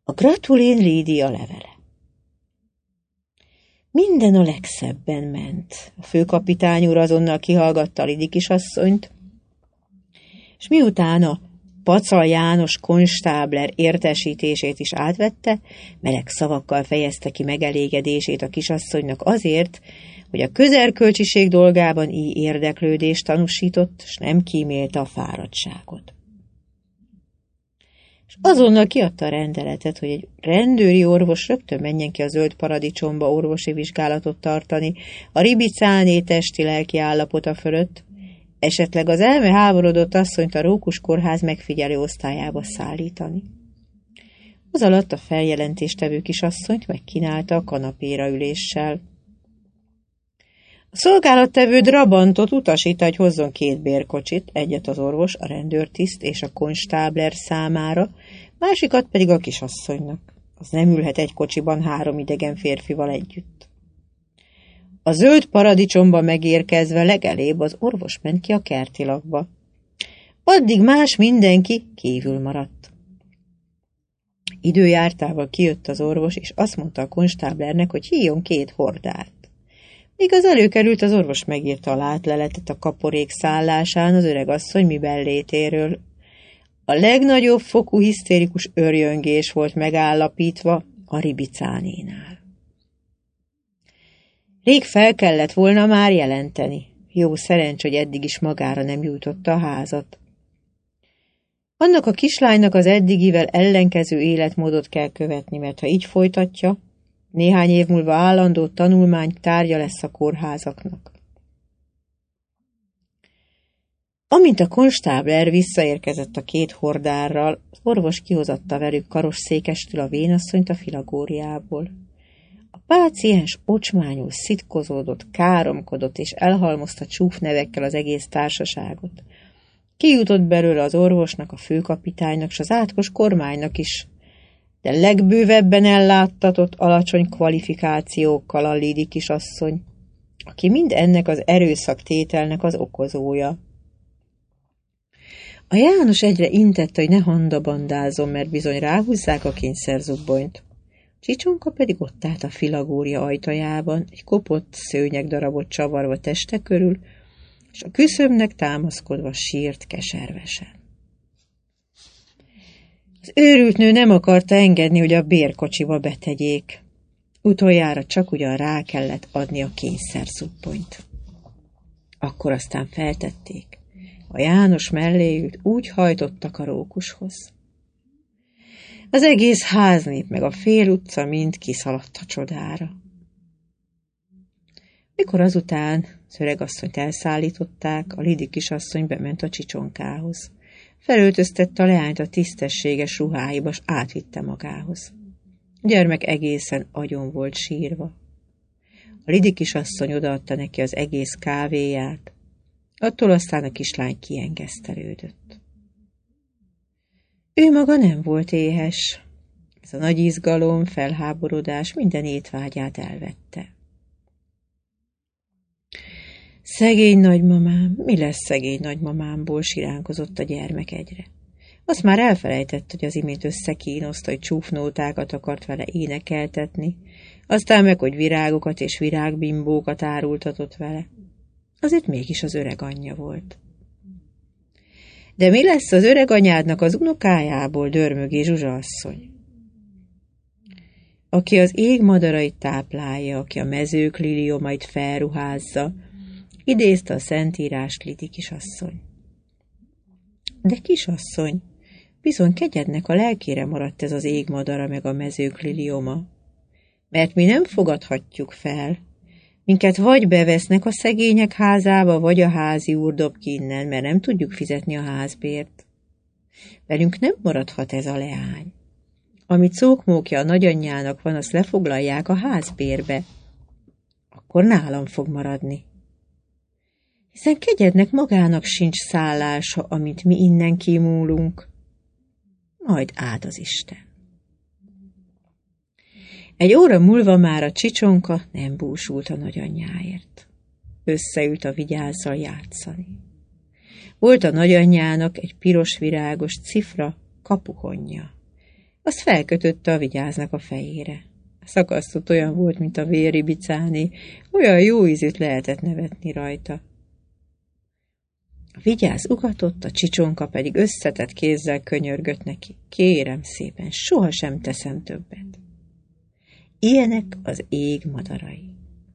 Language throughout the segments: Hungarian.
A Gratulin Lídia levele. Minden a legszebben ment. A főkapitány úr azonnal kihallgatta a Lidi kisasszonyt, és miután a Pacal János konstábler értesítését is átvette, meleg szavakkal fejezte ki megelégedését a kisasszonynak azért, hogy a közerkölcsiség dolgában így érdeklődést tanúsított, s nem kímélte a fáradtságot. És azonnal kiadta a rendeletet, hogy egy rendőri orvos rögtön menjen ki a Zöld Paradicsomba orvosi vizsgálatot tartani a Ribicáné testi-lelki állapota fölött, esetleg az elmeháborodott asszonyt a Rókus kórház megfigyelő osztályába szállítani. Az alatt a feljelentéstevő kisasszonyt megkínálta a kanapéra üléssel. A szolgálattevő Drabantot utasítta, hogy hozzon 2 bérkocsit, egyet az orvos, a rendőrtiszt és a konstábler számára, másikat pedig a kisasszonynak. Az nem ülhet egy kocsiban 3 idegen férfival együtt. A Zöld Paradicsomba megérkezve legelébb az orvos ment ki a kertilakba. Addig más mindenki kívül maradt. Időjártával kijött az orvos, és azt mondta a konstáblernek, hogy hívjon 2 hordárt. Míg az előkerült, az orvos megírta a látleletet a kaporék szállásán az öregasszony mibellétéről. A legnagyobb fokú hisztérikus örjöngés volt megállapítva a Ribicánénál. Rég fel kellett volna már jelenteni. Jó szerencs, hogy eddig is magára nem jutotta a házat. Annak a kislánynak az eddigivel ellenkező életmódot kell követni, mert ha így folytatja, néhány év múlva állandó tanulmány tárgya lesz a kórházaknak. Amint a konstábler visszaérkezett a 2 hordárral, az orvos kihozatta velük karosszékestől a vénasszonyt a filagóriából. A páciens ocsmányul szitkozódott, káromkodott és elhalmozta csúfnevekkel az egész társaságot. Kijutott belőle az orvosnak, a főkapitánynak s az átkos kormánynak is, de legbővebben elláttatott alacsony kvalifikációkkal a Lidi kisasszony, aki mind ennek az erőszaktételnek az okozója. A János egyre intette, hogy ne handabandázzon, mert bizony ráhúzzák a kényszerzubbonyt. Csicsonka pedig ott állt a filagória ajtajában, egy kopott szőnyegdarabot csavarva teste körül, és a küszöbnek támaszkodva sírt keservesen. Az őrült nő nem akarta engedni, hogy a bérkocsiba betegyék. Utoljára csak ugyan rá kellett adni a kényszerzubbonyt. Akkor aztán feltették. A János mellé ült, úgy hajtottak a Rókushoz. Az egész háznép meg a fél utca mind kiszaladt a csodára. Mikor azután az öregasszonyt elszállították, a Lidi kisasszony bement a Csicsonkához. Felöltöztette a leányt a tisztességes ruháiba, s átvitte magához. A gyermek egészen agyon volt sírva. A Lidi kisasszony odaadta neki az egész kávéját, attól aztán a kislány kiengesztelődött. Ő maga nem volt éhes. Ez a nagy izgalom, felháborodás minden étvágyát elvette. Szegény nagymamám, mi lesz szegény nagymamámból, siránkozott a gyermek egyre. Azt már elfelejtett, hogy az imént összekínozta, hogy csúfnótákat akart vele énekeltetni, aztán meg, hogy virágokat és virágbimbókat árultatott vele. Azért mégis az öreg anyja volt. De mi lesz az öreg anyádnak az unokájából, dörmögé Zsuzsa asszony? Aki az ég madarait táplálja, aki a mezők liliomait felruházza, idézte a Szentírást Lidi kisasszony. De kisasszony, bizony kegyednek a lelkére maradt ez az égmadara meg a mezők lilioma, mert mi nem fogadhatjuk fel. Minket vagy bevesznek a szegények házába, vagy a házi úr dob ki innen, mert nem tudjuk fizetni a házbért. Velünk nem maradhat ez a leány. Amit szókmókja a nagyanyjának van, azt lefoglalják a házbérbe. Akkor nálam fog maradni. Hiszen kegyednek magának sincs szállása, amint mi innen kimúlunk. Majd áld az Isten. Egy óra múlva már a Csicsonka nem búsult a nagyanyjáért. Összeült a vigyázzal játszani. Volt a nagyanyjának egy piros virágos cifra kapuhonja. azt felkötötte a vigyáznak a fejére. A szakasztott olyan volt, mint a vérribicáné, olyan jó ízűt lehetett nevetni rajta. A vigyáz ugatott, a csicsonka pedig összetett kézzel könyörgött neki. Kérem szépen, sohasem teszem többet. Ilyenek az ég madarai.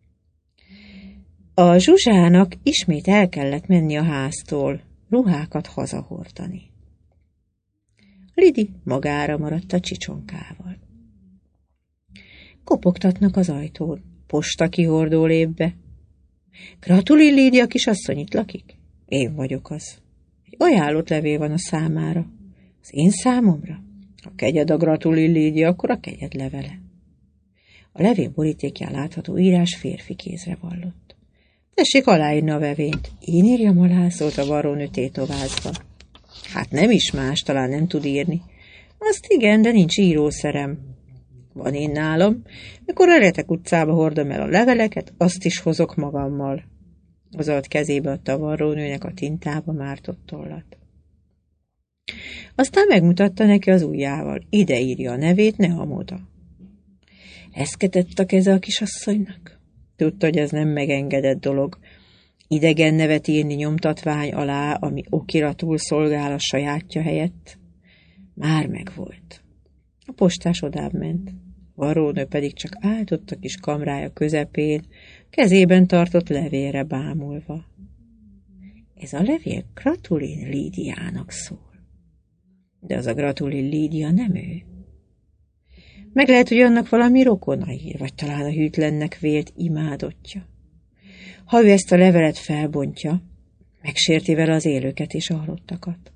A Zsuzsának ismét el kellett menni a háztól, ruhákat hazahordani. Lidi magára maradt a csicsonkával. Kopogtatnak az ajtón, posta kihordó lép be. Gratulin, Lídia kisasszony, itt lakik? Én vagyok az. Egy ajánlott levél van a számára. Az én számomra? Ha kegyed a Gratulin, Lídia, akkor a kegyed levele. A levél borítékján látható írás férfi kézre vallott. Tessék aláírni a vevényt. Én írjam alá, szólt a varrónő tétovázva. Hát nem is más, talán nem tud írni. Azt igen, de nincs írószerem. Van én nálam. Mikor a Retek utcába hordom el a leveleket, azt is hozok magammal. Az alatt kezébe adta a varrónőnek a tintába mártott tollat. Aztán megmutatta neki az ujjával. Ide írja a nevét, ne amoda. Eszkedett a keze a kisasszonynak. Tudta, hogy ez nem megengedett dolog. Idegen nevet írni nyomtatvány alá, ami okiratul szolgál a sajátja helyett. Már megvolt. A postás odább ment. A varrónő pedig csak állt ott a kis kamrája közepén, kezében tartott levélre bámulva. Ez a levél Gratulin Lídiának szól. De az a Gratulin Lídia nem ő. Meg lehet, hogy annak valami rokona ír, vagy talán a hűtlennek vélt imádottja. Ha ő ezt a levelet felbontja, megsérti vele az élőket és a halottakat.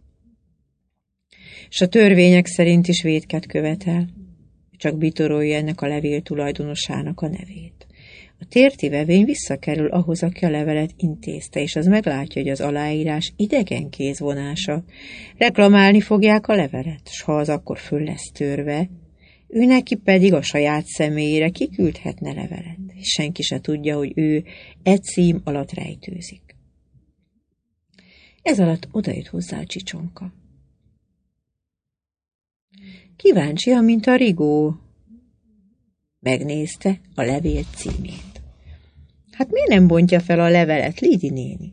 És a törvények szerint is vétket követel, csak bitorolja ennek a levél tulajdonosának a nevét. A térti vevény visszakerül ahhoz, aki a levelet intézte, és az meglátja, hogy az aláírás idegen kézvonása. Reklamálni fogják a levelet, s ha az akkor föl lesz törve, ő neki pedig a saját személyére kiküldhetne levelet, és senki se tudja, hogy ő egy cím alatt rejtőzik. Ez alatt odajött hozzá a csicsonka. Kíváncsian, mint a rigó. Megnézte a levél címét. Hát miért nem bontja fel a levelet, Lidi néni?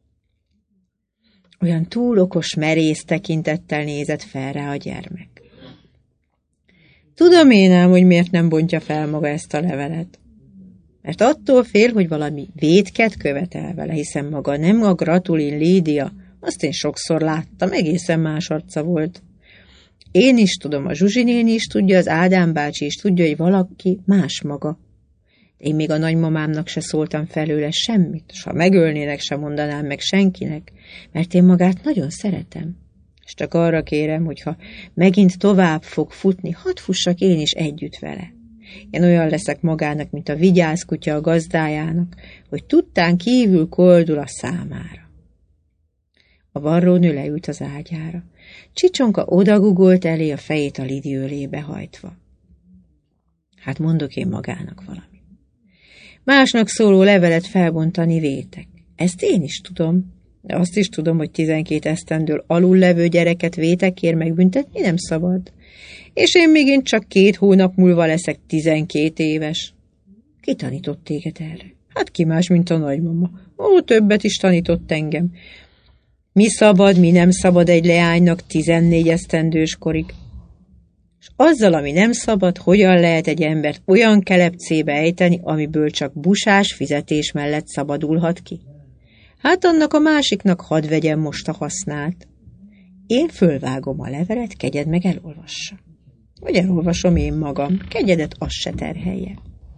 Olyan túl okos, merész tekintettel nézett fel rá a gyermek. Tudom én ám, hogy miért nem bontja fel maga ezt a levelet. Mert attól fél, hogy valami vétket követel vele, hiszen maga nem a Gratulin Lídia, azt én sokszor láttam, egészen más arca volt. Én is tudom, a Zsuzsi néni is tudja, az Ádám bácsi is tudja, hogy valaki más maga. Én még a nagymamámnak se szóltam felőle semmit, s ha megölnének, se mondanám meg senkinek, mert én magát nagyon szeretem. És csak arra kérem, hogy ha megint tovább fog futni, hadd fussak én is együtt vele. Én olyan leszek magának, mint a vigyázkutya a gazdájának, hogy tudtán kívül koldul a számára. A varrónő leült az ágyára. Csicsonka odagugolt elé, a fejét a Lidi ölébe hajtva. Hát mondok én magának valami. Másnak szóló levelet felbontani vétek. Ezt én is tudom, de azt is tudom, hogy 12 esztendől alul levő gyereket vétekért megbüntetni nem szabad. És én még csak 2 hónap múlva leszek 12 éves. Ki tanított téged erre? Hát ki más, mint a nagymama. Ó, többet is tanított engem. Mi szabad, mi nem szabad egy leánynak 14 esztendős korig. És azzal, ami nem szabad, hogyan lehet egy embert olyan kelepcébe ejteni, amiből csak busás fizetés mellett szabadulhat ki? Hát annak a másiknak hadd vegyem most a hasznát. Én fölvágom a levelet, kegyed meg elolvassa. Vagy elolvasom én magam, kegyedet az se terhelje.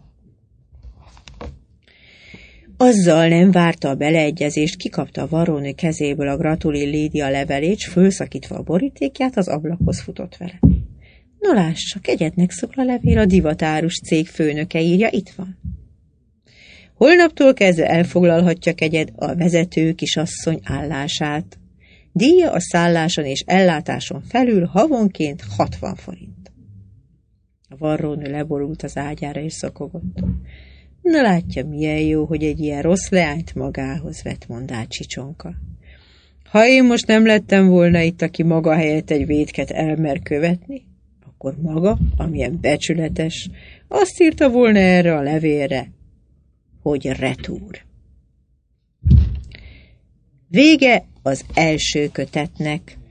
Azzal nem várta a beleegyezést, kikapta a varrónő kezéből a Gratulin Lídia levelét, s fölszakítva a borítékját az ablakhoz futott vele. No lássa, kegyednek szól a levél, a divatárus cég főnöke írja, itt van. Holnaptól kezdve elfoglalhatja kegyed a vezető kisasszony állását. Díja a szálláson és ellátáson felül havonként 60 forint. A varrónő leborult az ágyára és szokogott. Na látja, milyen jó, hogy egy ilyen rossz leányt magához vett, mondált Csicsonka. Ha én most nem lettem volna itt, aki maga helyett egy vétket elmer követni, akkor maga, amilyen becsületes, azt írta volna erre a levélre, hogy retúr. Vége az első kötetnek.